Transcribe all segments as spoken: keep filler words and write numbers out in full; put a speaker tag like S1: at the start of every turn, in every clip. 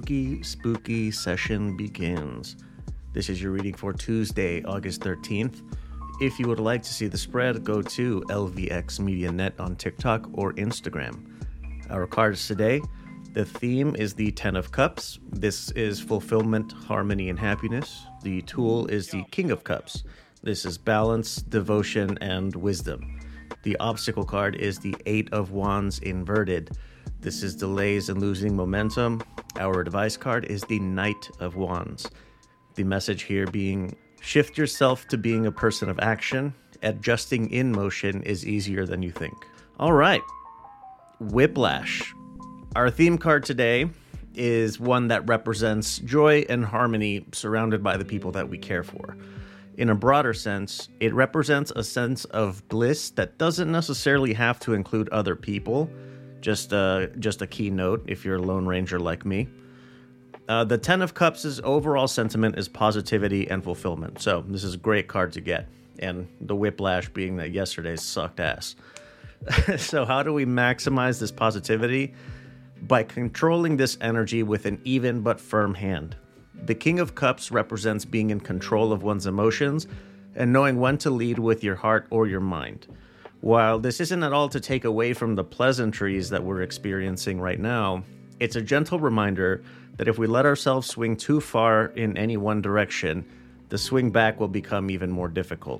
S1: spooky, spooky session begins. This is your reading for Tuesday, August thirteenth. If you would like to see the spread, go to L V X Media Net on TikTok or Instagram. Our cards today, the theme is the Ten of Cups. This is fulfillment, harmony, and happiness. The tool is the King of Cups. This is balance, devotion, and wisdom. The obstacle card is the Eight of Wands inverted. This is delays and losing momentum. Our advice card is the Knight of Wands. The message here being, shift yourself to being a person of action. Adjusting in motion is easier than you think. All right. Whiplash. Our theme card today is one that represents joy and harmony surrounded by the people that we care for. In a broader sense, it represents a sense of bliss that doesn't necessarily have to include other people. Just a, just a keynote if you're a Lone Ranger like me. Uh, the Ten of Cups' overall sentiment is positivity and fulfillment. So this is a great card to get. And the whiplash being that yesterday sucked ass. So how do we maximize this positivity? By controlling this energy with an even but firm hand. The King of Cups represents being in control of one's emotions and knowing when to lead with your heart or your mind. While this isn't at all to take away from the pleasantries that we're experiencing right now, it's a gentle reminder that if we let ourselves swing too far in any one direction, the swing back will become even more difficult.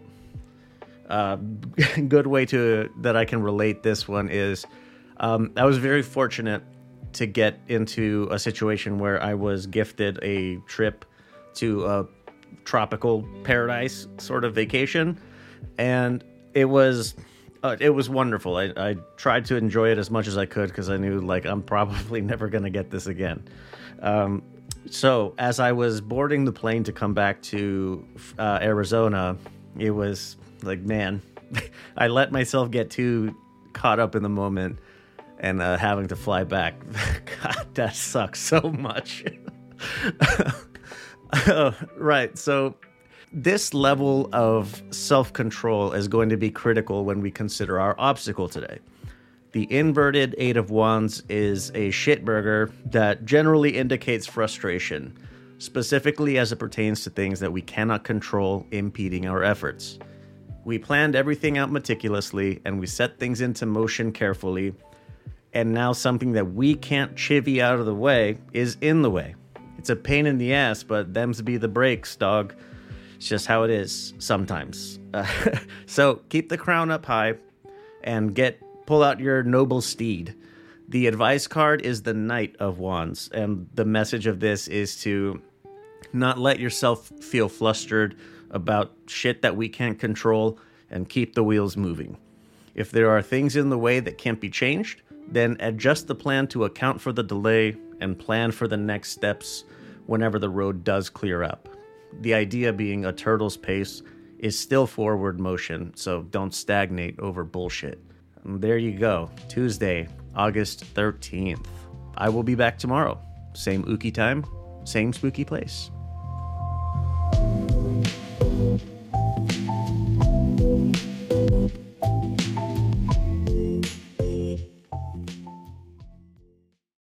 S1: Uh, good way to that I can relate this one is um, I was very fortunate to get into a situation where I was gifted a trip to a tropical paradise sort of vacation, and it was uh, it was wonderful. I, I tried to enjoy it as much as I could because I knew like I'm probably never gonna get this again. Um, so as I was boarding the plane to come back to uh, Arizona, it was like, man, I let myself get too caught up in the moment and uh, having to fly back. God, that sucks so much. uh, right, so this level of self-control is going to be critical when we consider our obstacle today. The inverted Eight of Wands is a shitburger that generally indicates frustration, specifically as it pertains to things that we cannot control impeding our efforts. We planned everything out meticulously, and we set things into motion carefully, and now something that we can't chivvy out of the way is in the way. It's a pain in the ass, but them's be the breaks, dog. It's just how it is sometimes. Uh, so keep the crown up high and get pull out your noble steed. The advice card is the Knight of Wands, and the message of this is to not let yourself feel flustered about shit that we can't control and keep the wheels moving. If there are things in the way that can't be changed, then adjust the plan to account for the delay and plan for the next steps whenever the road does clear up. The idea being a turtle's pace is still forward motion, so don't stagnate over bullshit. And there you go, Tuesday, August thirteenth. I will be back tomorrow. Same Ookie time, same spooky place.